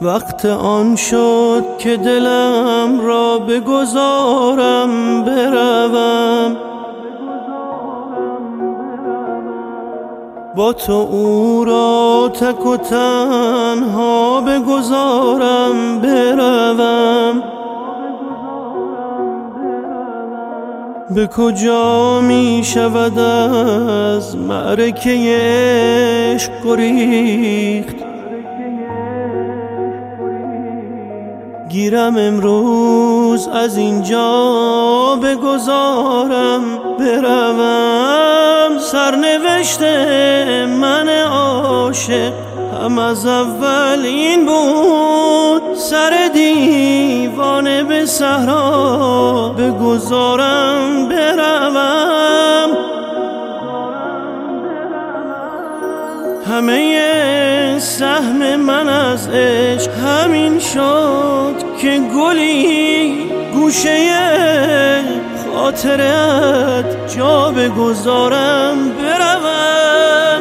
وقت آن شد که دلم را بگذارم بروم، با تو او را تک و تنها بگذارم بروم. به کجا می شود از معرکه عشق گریخت؟ گیرم امروز از اینجا بگذارم بروم. سرنوشت من عاشق هم از اول این بود، سر دیوانه به صحرا بگذارم بروم. همه سهم من از عشق همین شد که گلی گوشه خاطرت جا بگذارم بروم.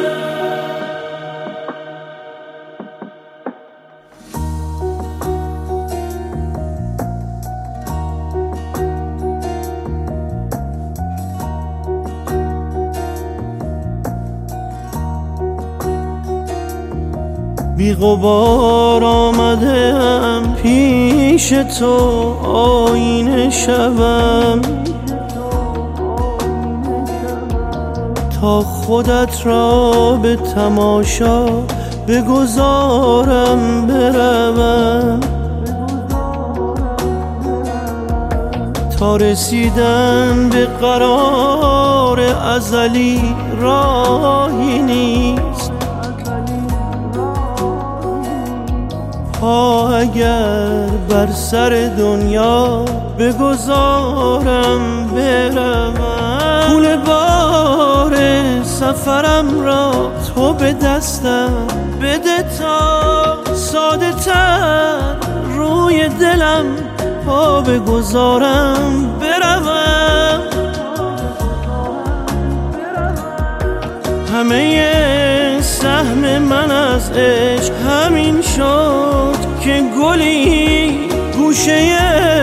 بی غبار آمدم پیش تو آینه شوم، تا خودت را به تماشا بگذارم بروم. تا رسیدن به قرار ازلی راهی نیست، اگر بر سر دنیا بگذارم بروم. پول بار سفرم را تو به دستم بده تا ساده تر روی دلم پا بگذارم بروم. همه سهم من از عشق همین شد که گلی گوشه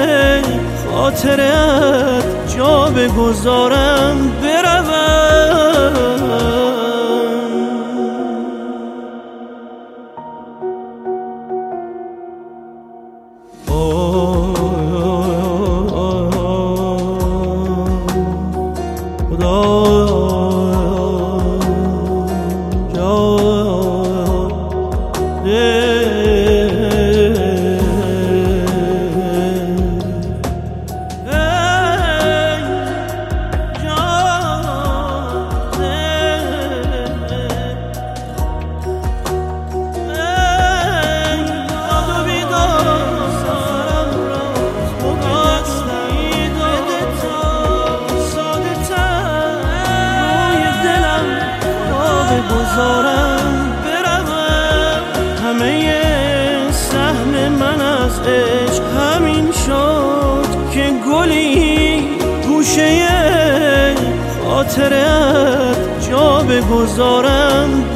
خاطرت جا بگذارم بروم. بگذارم بروم. همه سهم من از عشق همین شد که گلی گوشه خاطرت جا بگذارم